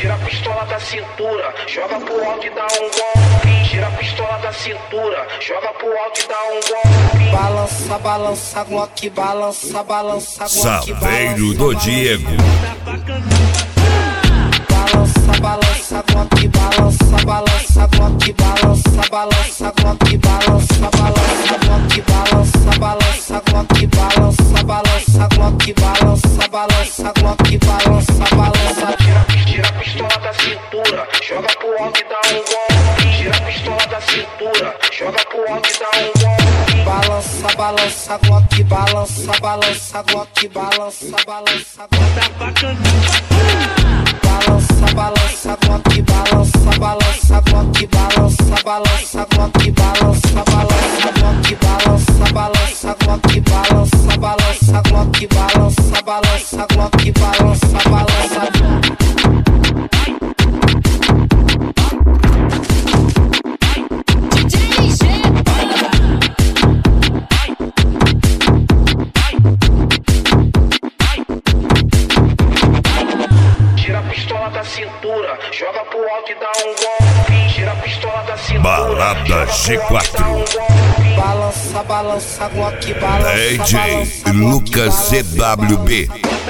Tira a pistola da cintura, joga pro alto e dá um golpe. Tira a pistola da cintura, joga pro alto e dá um golpe. Balança, balança, Glock, balança, balança, Glock, Saveiro do Diego. Balança, balança, Glock, balança, balança, Glock, balança, balança, Glock, balança, balança, Glock, balança, balança, Glock, balança, balança, Glock, balança, balança, Glock, balança, balança. Tira a pistola da cintura, joga pro alto e dá um golpe. Tira a pistola da cintura, joga pro alto e dá um golpe. Balança, balança, Glock, balança, balança, Glock, balança, balança, Glock. Balança, balança, Glock, balança, balança, Glock, balança, balança, Glock, balança, balança, Glock, balança, balança, Glock, balança, balança, Glock, balança, balança, Glock, balança, balança. Da cintura, joga pro alto e dá um golpe. Tira a pistola da cintura, Balada G4. Balança, balança, Glock, balança, DJ Lucas CWB.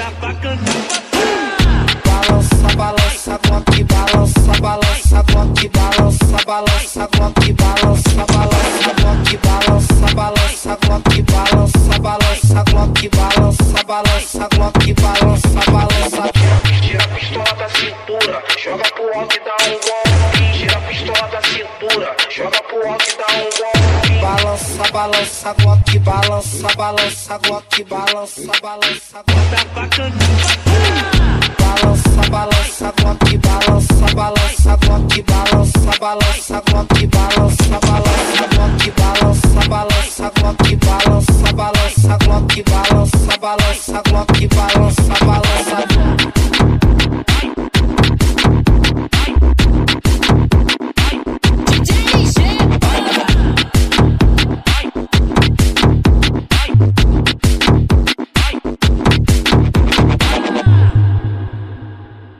Balança, balança, Glock, balança, balança, Glock, balança, balança, Glock, balança, balança, Glock, balança, balança, Glock, balança, balança, Glock, balança, balança, Glock, balança, balança. Tira a pistola da cintura, joga pro alto e dá um golpe. Tira a pistola da cintura, joga pro alto e dá um golpe. Balança, balança, Glock, balança, balança, Glock, balança, balança, Glock. Balança, balança,